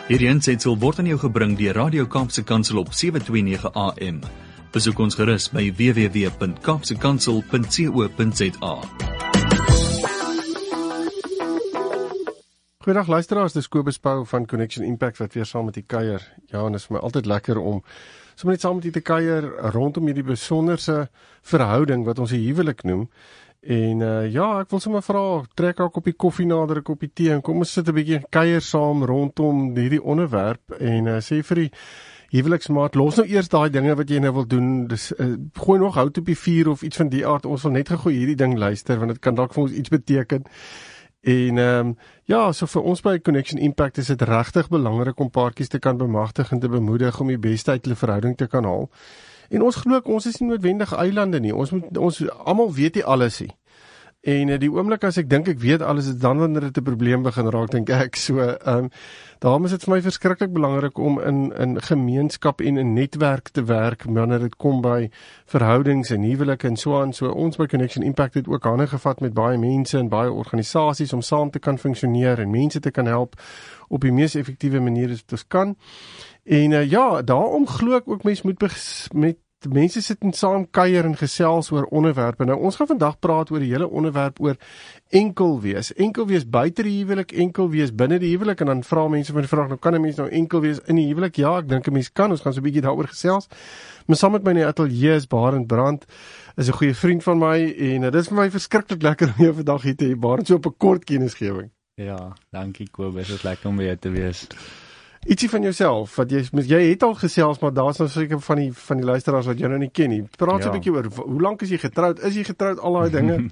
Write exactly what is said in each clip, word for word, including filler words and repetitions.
Hierdie aansetsel word aan jou gebring deur Radio Kaapse Kansel op sewe twee nege A M. Besoek ons gerus by w w w punt kaapse kansel punt co punt za. Goeiedag luisteraars, dis Kobus Pau van Connection Impact wat weer saam met die kuier. Ja, en dit is vir my altyd lekker om sommer net saam met die te kuier rondom hierdie besonderse verhouding wat ons 'n huwelik noem. En uh, ja, ek wil sommer vra, trek ook op die koffie nader, 'n koppie tee en kom ons sit 'n bietjie kuier saam rondom hierdie onderwerp en uh, sê vir die huweliksmaat, los nou eers daai dinge wat jy nou wil doen. Dis uh, gooi nog hout op die vuur of iets van die aard. Ons wil net gegooi hierdie ding luister want dit kan dalk vir ons iets beteken. En um, ja, so vir ons by Connection Impact is dit regtig belangrik om paartjies te kan bemagtig en te bemoedig om die beste uit hulle verhouding te kan haal. En ons glo ons is nie noodwendig eilande nie. Ons moet ons almal weet nie alles nie. En uh, die oomblik as ek dink ek weet alles, is dan wanneer dit 'n probleem begin raak, dink ek. So ehm um, daarom is dit vir my verskriklik belangrik om in in gemeenskap en in netwerk te werk wanneer dit kom by verhoudings en huwelike en so aan. So ons by Connection Impact het ook hande gevat met baie mense en baie organisasies om saam te kan funksioneer en mense te kan help op die mees effektiewe manier wat ons kan. En uh, ja, daarom glo ek ook mense moet met mense sit en saam kuier en gesels oor onderwerpe. Nou ons gaan vandag praat oor die hele onderwerp oor enkel wees. Enkel wees buite die huwelik, enkel wees binne die huwelik, en dan vra mense van die vraag, nou kan 'n mens nou enkel wees in die huwelik? Ja, ek dink 'n mens kan. Ons gaan so 'n bietjie daaroor gesels. Maar saam met my in die ateljee is Barend Brand, is 'n goeie vriend van my en uh, dit is vir my verskriklik lekker om jou vandag hier te hê, Barend, so op 'n kort kennisgewing. Ja, dankie Kobus, dit is lekker om by jou te wees. Ietsie van jouself, wat jy, jy het al gesels, maar daar's nou seker van die, van die luisteraars wat jou nou nie ken nie. Praat so 'n bietjie oor, hoe lank is jy getroud? Is jy getroud, al daai dinge?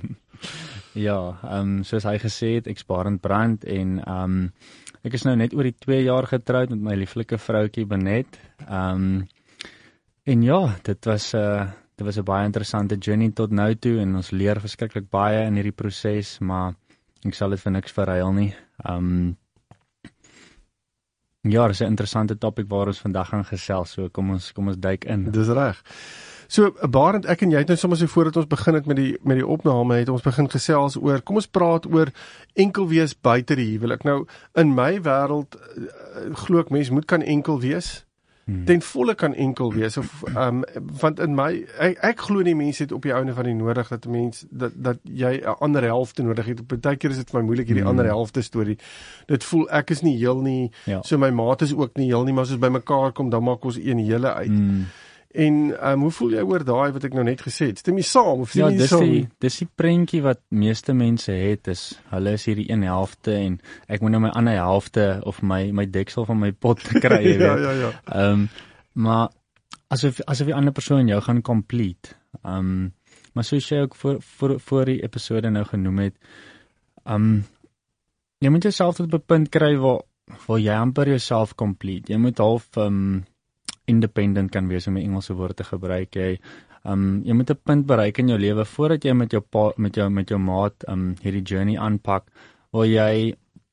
Ja, um, soos hy gesê het, ek's Barend Brand en um, ek is nou net oor die twee jaar getroud met my lieflike vroutjie Benet. Um, en ja, dit was 'n uh, dit was 'n baie interessante journey tot nou toe en ons leer verskriklik baie in hierdie proses, maar ek sal dit vir niks verruil nie. Um, Ja, dis 'n interessante topik waar ons vandag gaan gesels, so kom ons kom ons duik in. Dis reg. So Barend, ek en jy het nou sommer so voordat ons begin het met die met die opname, het ons begin gesels oor, kom ons praat oor enkel wees buite die huwelik. Nou in my wêreld uh, glo ek mense moet kan enkel wees. Hmm. Ten volle kan enkel wees of um, want in my ek, ek glo nie mense het op die ouene van die nodig dat 'n mens dat dat jy 'n ander helfte nodig het. Partykeer is dit vir my moeilik hierdie hmm. ander helfte storie. Dit voel ek is nie heel nie, ja. So my maat is ook nie heel nie, maar as ons by mekaar kom dan maak ons een hele uit. Hmm. En um, hoe voel jy oor daai wat ek nou net gesê het? Stem jy saam of ja, jy dis saam? die dis die prentjie wat meeste mense het, is hulle is hierdie een helfte en ek moet nou my ander helfte of my my deksel van my pot kry, jy weet. ja, ja, ja. Ehm um, maar asof asof die ander persoon jou gaan complete. Ehm um, maar soos jy ook voor voor voor die episode nou genoem het, ehm um, jy moet jouself tot 'n punt kry waar waar jy amper jouself complete. Jy moet half ehm um, independent kan wees om 'n Engelse woord te gebruik. Jy um, jy moet 'n punt bereik in jou lewe voordat jy met jou pa, met jou met jou maat um, hierdie journey aanpak waar jy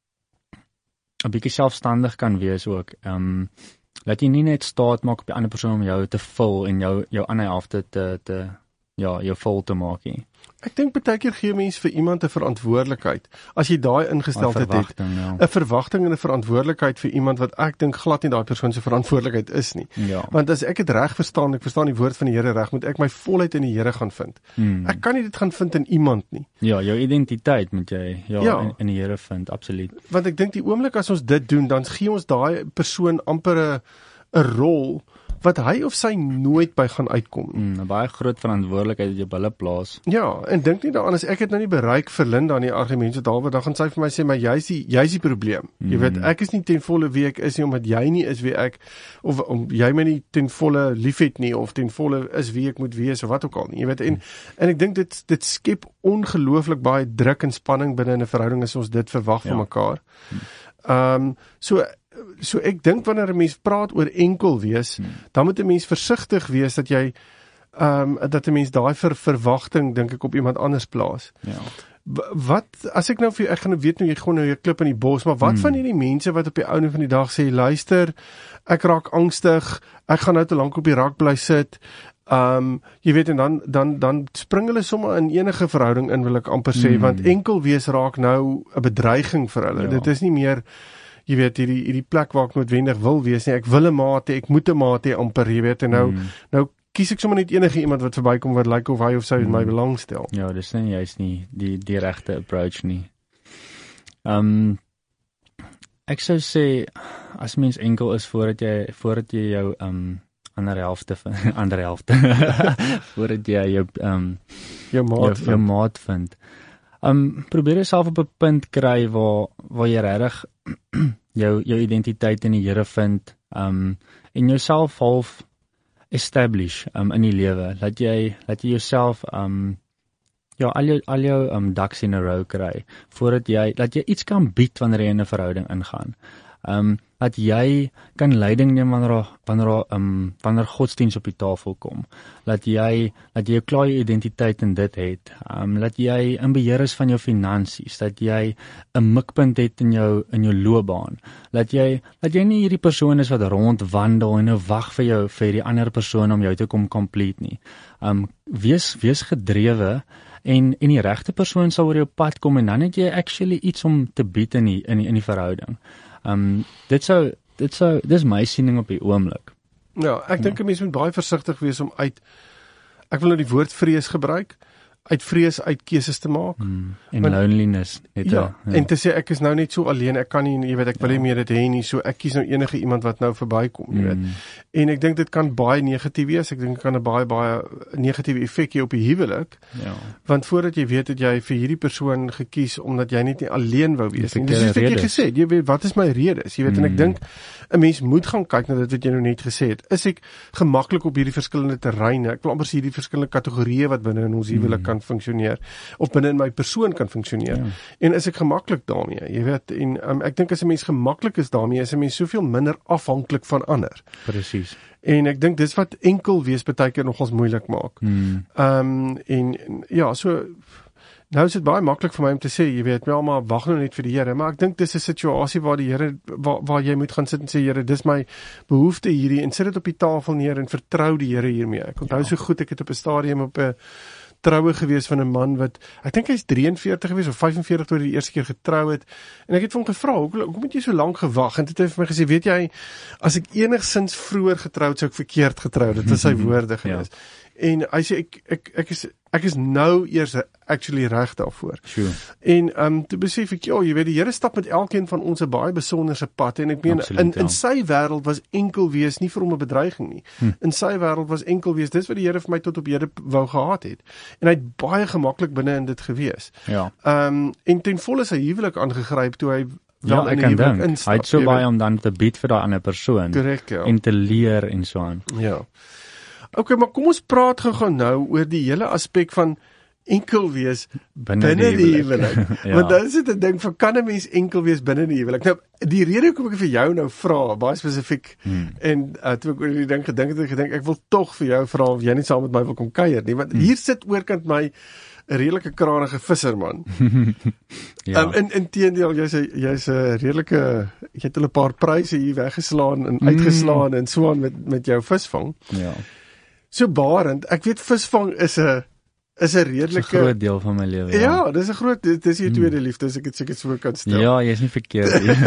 'n bietjie selfstandig kan wees ook. Um, laat jy nie net staat maak op die ander persoon om jou te vul en jou jou ander helfte te te ja, jou vol te maak nie. Ek dink baie keer gee mense vir iemand 'n verantwoordelikheid. As jy daai ingesteldheid het, 'n ja. verwagting en 'n verantwoordelikheid vir iemand wat ek dink glad nie daai persoon se verantwoordelikheid is nie. Ja. Want as ek dit reg verstaan, ek verstaan die woord van die Here reg, moet ek my volheid in die Here gaan vind. Hmm. Ek kan nie dit gaan vind in iemand nie. Ja, jou identiteit moet jy ja, ja. In, in die Here vind, absoluut. Want ek dink die oomblik as ons dit doen, dan gee ons daai persoon amper 'n 'n rol wat hy of sy nooit by gaan uitkom. Mm, 'n baie groot verantwoordelikheid wat jy op hulle plaas. Ja, en dink nie daaraan as ek het nou nie bereik vir Linda in die argumente daaroor, dan gaan sy vir my sê, maar jy's die jy's die probleem. Mm. Jy weet, ek is nie ten volle wie ek is nie omdat jy nie is wie ek of om jy my nie ten volle liefhet nie of ten volle is wie ek moet wees of wat ook al nie. Jy weet, en mm. en ek dink dit dit skep ongelooflik baie druk en spanning binne 'n verhouding as ons dit verwag ja. van mekaar. Ehm um, so So ek dink wanneer 'n mens praat oor enkel wees, hmm. dan moet 'n mens versigtig wees dat jy ehm um, dat 'n mens daai ver, verwagting dink ek op iemand anders plaas. Ja. Wat as ek nou vir ek gaan weet nou jy gaan nou 'n klip in die bos, maar wat hmm. van hierdie mense wat op die ouene van die dag sê luister, ek raak angstig, ek gaan nou te lank op die rak bly sit. Um, jy weet en dan dan dan spring hulle sommer in enige verhouding in wil ek amper sê, hmm. want enkel wees raak nou 'n bedreiging vir hulle. Ja. Dit is nie meer jy weet hierdie hierdie plek waar ek noodwendig wil wees nie. Ek wil 'n maat hê, ek moet 'n maat hê amper, jy weet, en nou mm. nou kies ek sommer net enige iemand wat verbykom wat lyk like of hy of sy in mm. my belangstel. Ja, dis nie juist nie die die regte approach nie. Ehm um, ek sou sê as mens enkel is voordat jy voordat jy jou ehm um, ander helfte ander helfte voordat jy jou ehm um, jou maat jou, jou maat vind. Ehm um, probeer jouself op 'n punt kry waar waar jy regtig jou jou identiteit in die Here vind, ehm um, en jouself half establish um, in die lewe. Laat jy laat jy jouself um ja al jou al jou um ducks in a row kry voordat jy laat jy iets kan bied wanneer jy in 'n verhouding ingaan. Um dat jy kan leiding neem wanneer wanneer um wanneer godsdiens op die tafel kom. Laat jy laat jy jou klaar jou identiteit in dit het. Um laat jy in beheer is van jou finansies, dat jy 'n mikpunt het in jou in jou loopbaan. Laat jy laat jy nie hierdie persoon is wat rondwandel en nou wag vir jou vir die ander persoon om jou te kom complete nie. Um wees wees gedrewe en en die regte persoon sal oor jou pad kom en dan het jy actually iets om te bied in die in die, in die verhouding. Um dit sou dit sou dis my siening op die oomblik. Ja, ek dink 'n mens moet baie versigtig wees om uit ek wil nou die woord vrees gebruik, uit vrees uit keuses te maak. Mm, en want, loneliness net ja, ja, en te sê ek is nou net so alleen, ek kan nie, jy weet, ek wil nie ja. meer dit hê nie, so ek kies nou enige iemand wat nou verbykom, jy weet. Mm. En ek dink dit kan baie negatief wees. Ek dink dit kan 'n baie baie negatiewe effek hê op die huwelik. Ja. Want voordat jy weet het jy vir hierdie persoon gekies omdat jy net nie alleen wou wees nie. Dis wat jy gesê het, jy weet wat is my redes, jy weet, mm. en ek dink 'n mens moet gaan kyk na dit wat jy nou net gesê het. Is ek gemaklik op hierdie verskillende terreine? Ek wil amper sê hierdie verskillende kategorieë wat binne in ons huwelik mm. kan funksioneer of binne in my persoon kan funksioneer. Ja. En is ek gemaklik daarmee? Jy weet, en um, ek dink as 'n mens gemaklik is daarmee, is 'n mens soveel minder afhanklik van ander. Presies. En ek dink dis wat enkel wees baie keer nogals moeilik maak. Hmm. Um en, en ja, so nou is dit baie maklik vir my om te sê, jy weet, maar maar wag nou net vir die Here, maar ek dink dis 'n situasie waar die Here waar, waar jy moet gaan sit en sê, Here, dis my behoefte hierdie en sit dit op die tafel neer en vertrou die Here hiermee. Ek onthou ja. so goed, ek het op 'n stadium op 'n troue gewees van 'n man wat, ek dink hy's drie en veertig gewees of vyf en veertig toe hy die eerste keer getrou het, en ek het vir hom gevra, hoekom hoe moet jy so lank gewag? En dit het hy vir my gesê, weet jy, as ek enigsins vroeër getroud sou ek verkeerd getrou, dit was sy woorde gewees. Ja. En hy sê ek ek ek is ek is nou eers actually reg daarvoor. Sure. En um toe besef ek, ja, jy weet, die Here stap met elkeen van ons 'n baie besonderse pad, en ek meen Absoluut, in in ja. sy wêreld was enkel wees nie vir hom 'n bedreiging nie. Hm. In sy wêreld was enkel wees dis wat die Here vir my tot op hede wou gehad het. En hy het baie gemaklik binne in dit gewees. Ja. Um en ten volle sy huwelik aangegryp toe hy Ja, ek kan dink. Hy het so baie om dan te bied vir daai ander persoon. Correct, ja. En te leer en so aan. Ja. Okay, maar kom ons praat gou nou oor die hele aspek van enkel wees binne, binne die huwelik. Ja. Want dan is dit 'n ding van, kan 'n mens enkel wees binne die huwelik? Nou, die rede hoekom ek vir jou nou vra, baie spesifiek, hmm. en uh, toe ek oor die ding gedink het, ek gedink ek wil tog vir jou vra of jy nie saam met my wil kom kuier nie, want hmm. hier sit oorkant my 'n redelike kranige visserman. ja. um, in inteendeel, jy's 'n jy's 'n redelike, jy het hulle 'n paar pryse hier weggeslaan en uitgeslaan mm. en so aan met met jou visvang. Ja. So Barend, ek weet visvang is 'n is 'n redelike 'n groot deel van my lewe. Ja, ja dis 'n groot dis jou tweede mm. liefde, as ek dit seker so kan stel. Ja, jy's nie verkeerd nie.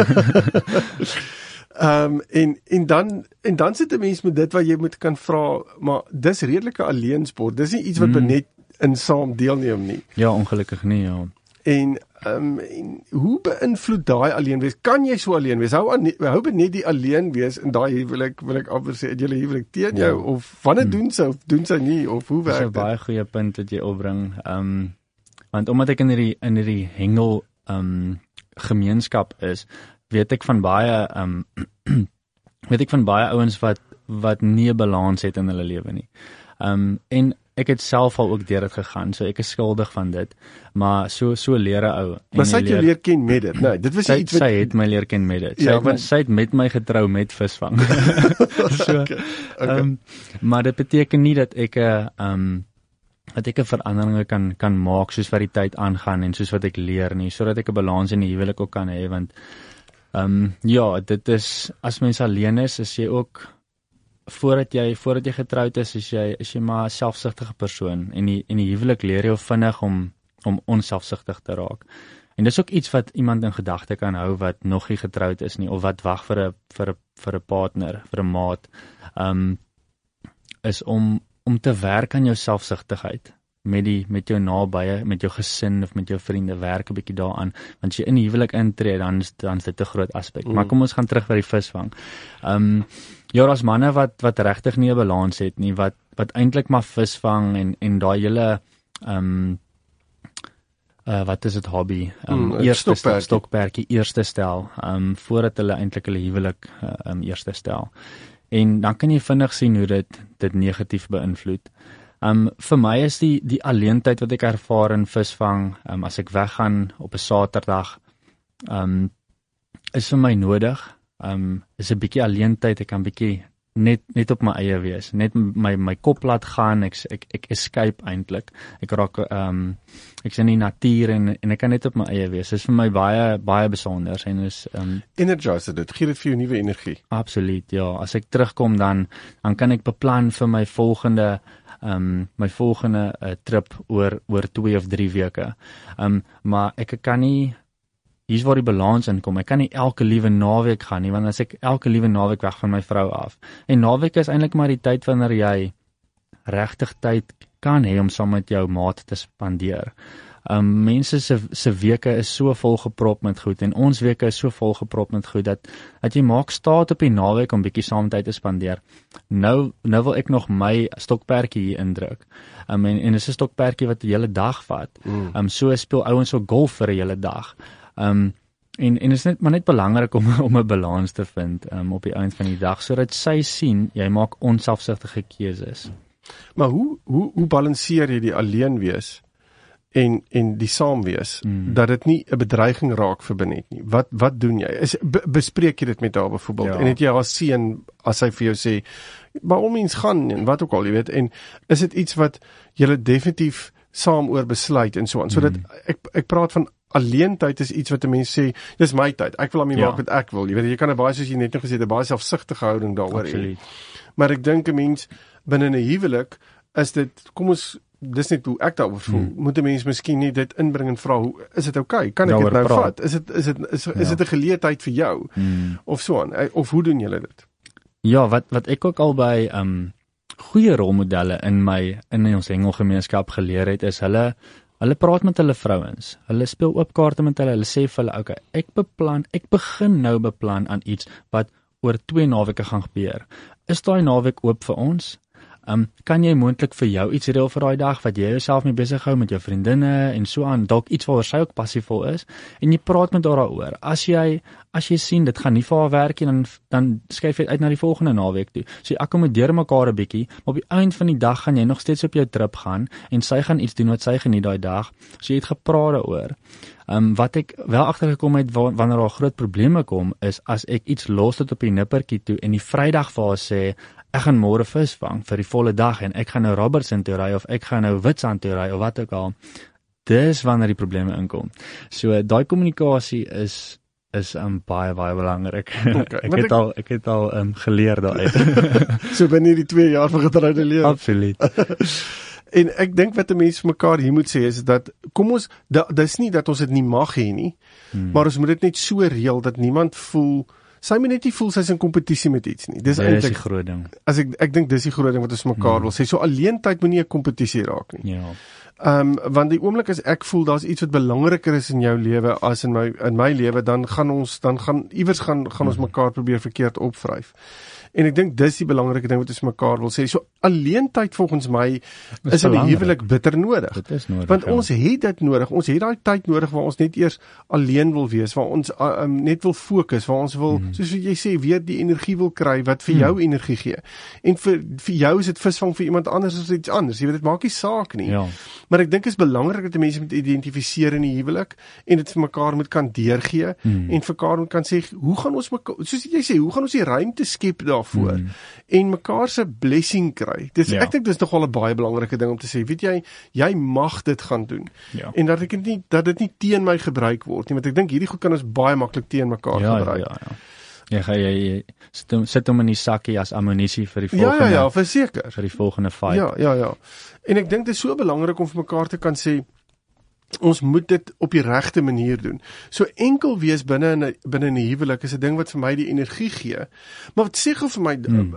Um, en, en dan en dan sit 'n mens met dit wat jy moet kan vra, maar dis redelike alleensport. Dis nie iets wat mm. net in saam deelneem nie. Ja, ongelukkig nie, ja. En, um, en hoe beïnvloed daai alleen wees? Kan jy so alleen wees? Hou aan hou net die alleen wees in daai huwelik, wil ek amper sê, julle huwelik teen jou, ja. of wanneer hmm. doen sy of doen sy nie, of hoe werk dit? Dis 'n baie goeie punt wat jy opbring. Um, want omdat ek in hierdie in hierdie hengel um, gemeenskap is, weet ek van baie um, weet ek van baie ouens wat wat nie 'n balans het in hulle lewe nie. Um, en ek het self al ook deur dit gegaan, so ek is skuldig van dit, maar so so leer 'n ou. Maar sy het jou leer ken met dit. Nee, dit was sy, iets wat sy het my leer ken met dit. Sy, ja, het, sy het met my getrou met visvang. so, okay, okay. Um, maar dit beteken nie dat ek 'n um, dat ek 'n veranderinge kan kan maak soos wat die tyd aangaan en soos wat ek leer nie, sodat ek 'n balans in die huwelik ook kan hê, want um, ja, dit is, as mens alleen is, is jy ook voordat jy voordat jy getroud is, is jy is jy maar 'n selfsugtige persoon, en die en die huwelik leer jou vinnig om om onselfsugtig te raak. En dis ook iets wat iemand in gedagte kan hou wat nog nie getroud is nie of wat wag vir 'n vir 'n vir 'n partner, vir 'n maat, um, is om om te werk aan jou selfsugtigheid met die met jou nabye, met jou gesin of met jou vriende, werk 'n bietjie daaraan, want as jy in die huwelik intree, dan is dan is dit 'n groot aspek. Mm. Maar kom ons gaan terug by die visvang. Um ja, daar's manne wat wat regtig nie 'n balans het nie, wat wat eintlik maar visvang en en daai hele um uh, wat is dit hobby? Um mm, eerste stokperdjie. stokperdjie eerste stel, um voordat hulle eintlik hulle huwelik uh, um eerste stel. En dan kan jy vinnig sien hoe dit dit negatief beïnvloed. Um vir my is die die alleentyd wat ek ervaar in visvang, um as ek weggaan op 'n Saterdag, um is vir my nodig. Um is 'n bietjie alleentyd, ek kan bietjie net net op my eie wees, net my my kop laat gaan, ek ek ek escape eintlik. Ek raak um ek's in die natuur en en ek kan net op my eie wees. Dit is vir my baie baie besonder en is um energize dit, gee dit vir jou nuwe energie. Absoluut, ja. As ek terugkom dan dan kan ek beplan vir my volgende um my volgende uh, trip oor oor twee of drie weke. Um maar ek kan nie, hier's waar die balans inkom. Ek kan nie elke liewe naweek gaan nie, want as ek elke liewe naweek weg van my vrou af. En naweek is eintlik maar die tyd wanneer jy regtig tyd kan hê om saam met jou maat te spandeer. Um mense se se weke is so volgeprop met goed en ons weke is so volgeprop met goed dat dat jy maak staat op die naweek om bietjie saam tyd te spandeer. Nou nou wil ek nog my stokperdjie hier indruk. Um en en dis 'n stokperdjie wat 'n hele dag vat. Mm. Um so speel ouens so golf vir 'n hele dag. Um en en is net maar net belangrik om om 'n balans te vind um op die einde van die dag sodat sy sien jy maak onselfsugtige keuses. Maar hoe hoe hoe balanseer jy die alleen wees en en die saam wees mm. dat dit nie 'n bedreiging raak vir Benet nie? Wat wat doen jy? Is be, bespreek jy dit met haar byvoorbeeld? Ja. En het jy haar sien as sy vir jou sê maar om eens gaan en wat ook al, jy weet, en is dit iets wat julle definitief saam oor besluit en so aan, sodat mm. ek ek praat van alleentyd is iets wat 'n mens sê, dis my tyd, ek wil aan my ja. maak wat ek wil, jy weet, jy kan 'n baie, soos jy net nog gesê het, 'n baie selfsugtige houding daaroor hê. Maar ek dink 'n mens binne 'n huwelik is dit, kom ons, dis net hoe ek daaroor voel, hmm. moet 'n mens miskien nie dit inbring en vra, hoe is dit oukei? Okay? Kan ek dit nou praat. vat? Is dit is dit is, is dit ja. 'n geleentheid vir jou? Hmm. Of so aan, of hoe doen julle dit? Ja, wat wat ek ook al by um goeie rolmodelle in my in ons hengelgemeenskap geleer het, is hulle Hulle praat met hulle vrouens, hulle speel oop kaarte met hulle, hulle sê vir hulle, okay, ek beplan, ek begin nou beplan aan iets wat oor twee naweke gaan gebeur. Is daai naweek oop vir ons? Um, kan jy moontlik vir jou iets reël vir daai dag, wat jy jouself mee besig hou met jou vriendinne en so aan, dalk iets waaroor sy ook passievol is, en jy praat met haar daaroor. As jy, as jy sien, dit gaan nie vir haar werk nie, dan, dan skuif jy uit na die volgende naweek toe. So jy akkommodeer mekaar 'n bietjie, maar op die eind van die dag gaan jy nog steeds op jou trip gaan, en sy gaan iets doen wat sy geniet daai dag, so jy het gepraat daaroor. Um, wat ek wel agtergekom het, wa wanneer daar groot probleme kom, is as ek iets los het op die nippertjie toe, en die Vrydag vir haar sê, ek gaan môre vis vang vir die volle dag en ek gaan nou Robertson toe ry of ek gaan nou Witstrand toe ry of wat ook al. Dis wanneer die probleme inkom. So daai kommunikasie is is um, baie baie belangrik. Okay, ek, het ek... Al, ek het al um, geleer daaruit. So binne die twee jaar van getroude lewe. Absoluut. En ek dink wat 'n mens vir mekaar hier moet sê is dat kom ons da, dis nie dat ons dit nie mag hê nie, hmm. maar ons moet dit net so reël dat niemand voel sy moet net nie voel sy is in kompetisie met iets nie. Dis eintlik die groot ding. As ek ek dink dis die groot ding wat ons mekaar hmm. wil sê. So alleentyd moet nie 'n kompetisie raak nie. Ja. Ehm um, want die oomblik as ek voel daar's iets wat belangriker is in jou lewe as in my in my lewe, dan gaan ons dan gaan iewers gaan gaan hmm. ons mekaar probeer verkeerd opvryf. En ek dink dis die belangrike ding wat ons mekaar wil sê. So alleentyd volgens my is, is in 'n huwelik bitter nodig. Dit is nodig. Want ja. ons het dit nodig. Ons het daai tyd nodig waar ons net eers alleen wil wees, waar ons uh, um, net wil fokus, waar ons wil, mm. soos jy sê, weer die energie wil kry wat vir mm. jou energie gee. En vir vir jou is dit visvang, vir iemand anders is dit iets anders. Jy weet, dit maak nie saak nie. Ja. Maar ek dink dit is belangrik dat mense moet identifiseer in die huwelik en dit vir mekaar moet kan deurgee mm. en vir mekaar moet kan sê, hoe gaan ons mekaar, soos jy sê, hoe gaan ons die ruimte skep daarvoor mm. en mekaar se blessing kry. Dis ja. Ek dink dis nogal 'n baie belangrike ding om te sê, weet jy, jy mag dit gaan doen. Ja. En dat ek dit nie dat dit nie teen my gebruik word nie, want ek dink hierdie goed kan ons baie maklik teen mekaar ja, gebruik. Ja, ja, ja. Ja, jy, jy, jy sit, hom, sit hom in die sakkie as ammunisie vir die volgende. Ja, ja, ja, verseker. Vir die volgende fight. Ja, ja, ja. En ek dink dit is so belangrik om vir mekaar te kan sê, ons moet dit op die regte manier doen. So enkel wees binne in 'n binne 'n huwelik is 'n ding wat vir my die energie gee. Maar wat sê gou vir my, hmm.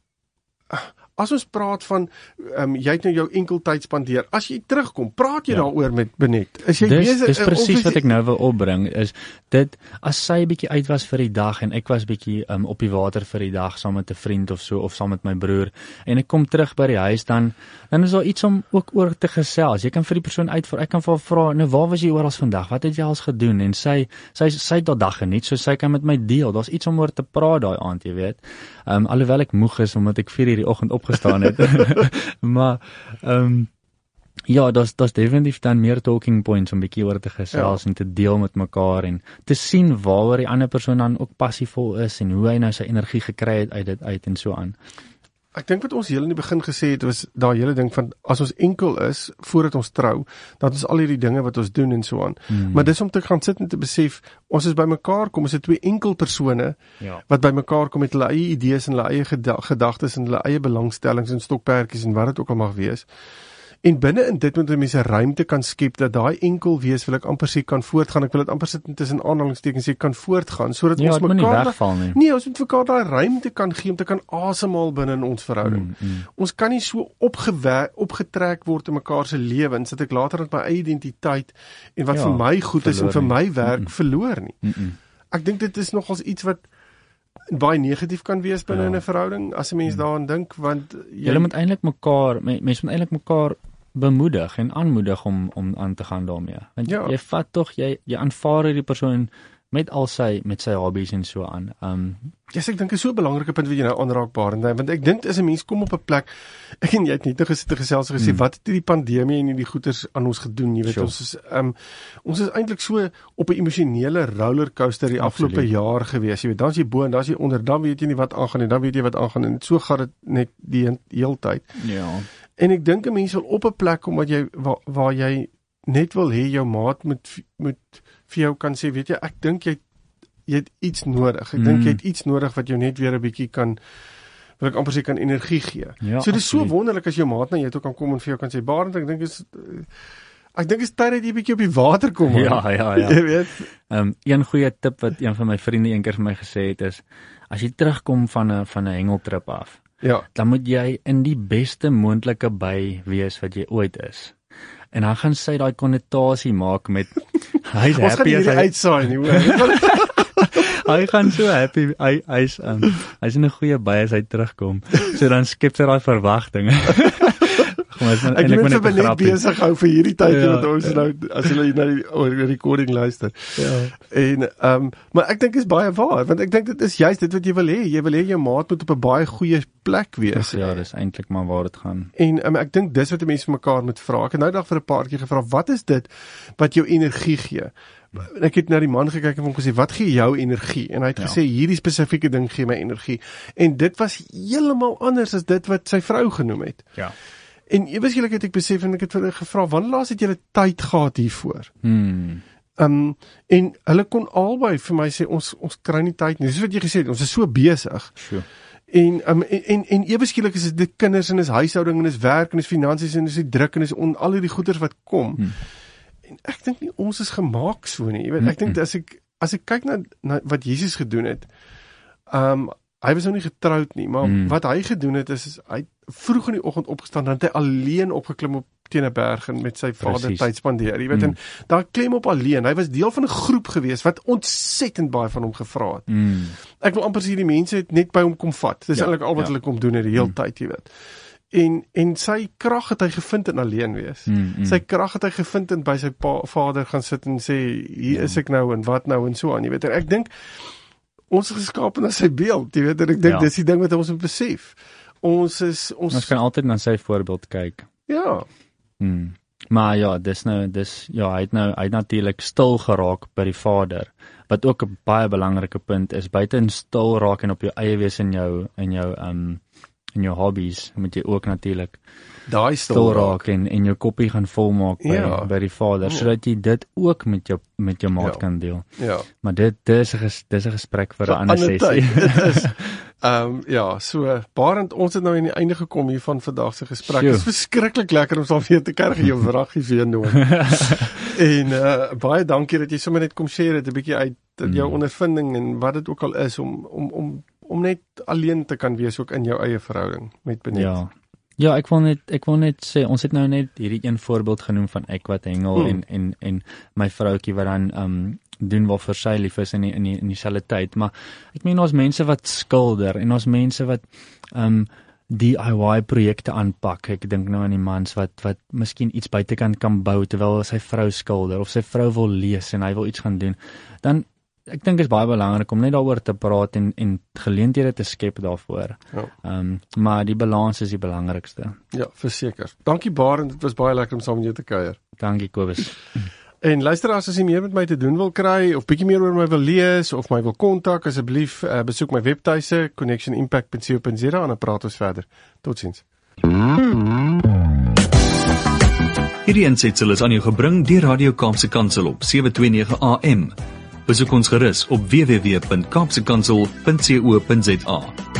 as ons praat van, um, jy het nou jou enkeltyd spandeer, as jy terugkom, praat jy ja. daaroor met Benet? Is jy dis, bezig, dis presies is, wat ek nou wil opbring, is dit, as sy bietjie uit was vir die dag, en ek was bietjie um, op die water vir die dag, saam met 'n vriend of so, of saam met my broer, en ek kom terug by die huis, dan, dan is daar iets om ook oor te gesels. Jy kan vir die persoon uitvoer, ek kan vir haar vra, nou waar was jy oral vandag, wat het jy als gedoen, en sy, sy, sy het dat dag geniet, so sy kan met my deel, daar's iets om oor te praat daai aand, jy weet, um, alhoewel ek moeg is, omdat ek vier uur die oggend opgestaan het, maar, um, ja, daar's daar's definitief dan meer talking points om bietjie oor te gesels ja. en te deel met mekaar en te sien waaroor die ander persoon dan ook passievol is en hoe hy nou sy energie gekry het uit dit uit en so aan. Ek dink wat ons heel in die begin gesê het, was daai hele ding van, as ons enkel is, voordat ons trou, dat ons al hierdie dinge wat ons doen en so aan. Hmm. Maar dis om te gaan sit en te besef, ons is by mekaar kom, ons is twee enkel persone, ja. wat by mekaar kom met hulle eie idees en hulle eie gedagtes en hulle eie belangstellings en stokperdjies en wat dit ook al mag wees. En binne in dit moet mense ruimte kan skep, dat daai enkel wees, wil ek amper sê, kan voortgaan, ek wil dit amper sit tussen aanhalingstekens sê, kan voortgaan, sodat ja, ons mekaar, wegval nie. nee, ons moet mekaar daai ruimte kan gee, om te kan asemhaal binne in ons verhouding. Mm, mm. Ons kan nie so opgewerk, opgetrek word in mekaar se lewens, dat ek later met my eie identiteit, en wat ja, vir my goed is, en vir my werk, mm, mm. verloor nie. Mm, mm. Ek dink dit is nogals iets wat, baie negatief kan wees binne ja. in 'n verhouding, as 'n mens mm. daaraan dink, want jy, jy moet eintlik mekaar, mense moet eintlik mekaar bemoedig en aanmoedig om om aan te gaan daarmee. Want ja. jy vat tog jy jy aanvaar hierdie persoon met al sy met sy hobbies en so aan. Um yes, ek dink is so 'n belangrike punt wat jy nou aanraakbaar en want ek dink as 'n mens kom op 'n plek, ek en jy het net gesit en gesels en gesê hmm. wat het die pandemie en hierdie goeters aan ons gedoen, jy weet sure. ons is um ons is eintlik so op 'n emosionele rollercoaster die afgelope jaar gewees. Jy weet, dan is jy bo en dan is jy onder, dan weet jy nie wat aangaan en dan weet jy wat aangaan en so gaan dit net die hele tyd. Ja. En ek dink 'n mens wil op 'n plek kom wat jy waar, waar jy net wil hê jou maat moet moet vir jou kan sê, weet jy, ek dink jy jy het iets nodig. Ek mm. dink jy het iets nodig wat jou net weer 'n bietjie kan, wil ek amper sê, kan energie gee. Ja, so dit is so wonderlik as jou maat na jou toe kan kom en vir jou kan sê, Barend, ek dink is ek dink is tyd dat jy bietjie op die water kom. Man. Ja, ja, ja. Jy weet. Um, een goeie tip wat een van my vriende eendag vir my gesê het is, as jy terugkom van 'n van 'n hengeltrip af, ja. dan moet jy in die beste moontlike by wees wat jy ooit is. En dan gaan sy daai konnotasie maak met hy's happy as hy uitsaai nie, hoor. Hy gaan so happy, hy hy's um, hy's in 'n goeie by as hy terugkom. So dan skep sy daai verwagtinge. Ek ek moet vir net besig hou vir hierdie tyd ja, wat ons ja. nou as hulle na die recording luister. Ja. En ehm um, maar ek dink is baie waar, want ek dink dit is juist dit wat jy wil hê. Jy wil hê jou maat moet op 'n baie goeie plek wees. Ja, dis eintlik maar waar dit gaan. En um, ek dink dis wat die mense vir mekaar moet vra. Ek het nou dag vir 'n paar keer gevra, wat is dit wat jou energie gee? En ek het na die man gekyk en hom gesê, wat gee jou energie? En hy het ja. gesê, hierdie spesifieke ding gee my energie. En dit was heeltemal anders as dit wat sy vrou genoem het. Ja. En eweslik het ek besef en ek het vir hulle gevra, wanneer laas het julle tyd gehad hiervoor? Hmm. Um, en hulle kon albei vir my sê, ons ons kry nie tyd nie. Dis wat jy gesê het, ons is so besig. Sure. En um, en en, en eweskielik is dit kinders en is huishouding en is werk en is finansies en is die druk en is on, al hierdie goeders wat kom. Hmm. En ek dink nie ons is gemaak so nie. Jy weet, ek dink as ek as ek kyk na, na wat Jesus gedoen het, um hy was nou nie getroud nie, maar mm. wat hy gedoen het is, is hy vroeg in die oggend opgestaan, dan het hy alleen opgeklim op teen 'n berg en met sy vader tyd spandeer. Jy weet, mm. en daar klim op alleen. Hy was deel van 'n groep gewees wat ontsettend baie van hom gevra het. Mm. Ek wil amper sê die mense het net by hom kom vat. Dis ja, eintlik al wat ja. hulle kom doen het die hele mm. tyd, jy weet. En en sy krag het hy gevind in alleen wees. Mm, mm. Sy krag het hy gevind in by sy pa, vader gaan sit en sê, hier ja. is ek nou en wat nou en so aan, jy weet. En ek dink ons is geskaap na sy beeld, jy weet, en ek dink ja. dis die ding wat ons moet besef. Ons is ons Ons kan altyd na sy voorbeeld kyk. Ja. Hmm. Maar ja, dis nou dis ja, hy het nou hy het natuurlik stil geraak by die Vader, wat ook 'n baie belangrike punt is, buite in stil raak en op jou eie wees in jou in jou um in jou hobbies, moet jy ook natuurlik daai stil raak en en jou koppie gaan volmaak by Ja. by die Vader, Ja. sodat jy dit ook met jou met jou maat Ja. kan deel. Ja. Maar dit dis 'n ges- dis 'n gesprek vir 'n ander Ander sessie. tyd. Dit is ehm um, ja, so Barend, ons het nou aan die einde gekom hier van vandag se gesprek. Dit is Sjoe. verskriklik lekker om saam weer te kuier jou vraggie weer nou. En uh, baie dankie dat jy sommer net kom share dit 'n bietjie uit jou Mm. ondervinding en wat dit ook al is om om om om net alleen te kan wees ook in jou eie verhouding met Benet. Ja. Ja, ek wil net ek wil net sê ons het nou net hierdie een voorbeeld genoem van ek wat hengel Hmm. en en en my vroutjie wat dan um doen waarvoor sy lief is in die, in die, in dieselfde tyd, maar ek meen ons mense wat skilder en ons mense wat um D I Y projekte aanpak. Ek dink nou aan die mans wat wat miskien iets buitekant kan bou terwyl sy vrou skilder of sy vrou wil lees en hy wil iets gaan doen. Dan ek dink dit is baie belangrik om net daaroor te praat en en geleenthede te skep daarvoor. Ja. Um maar die balans is die belangrikste. Ja, verseker. Dankie Barend, dit was baie lekker om saam met jou te kuier. Dankie Kobus. En luisteraars, as jy meer met my te doen wil kry of bietjie meer oor my wil lees of my wil kontak, asseblief uh, besoek my webtuise connection impact punt co punt za en dan praat ons verder. Totsiens. Hierdie aansetsel is aan jou gebring deur Radio Kaapse Kansel op sewe twee nege A M. Besoek ons gerus op w w w punt kaapsekansel punt co punt za.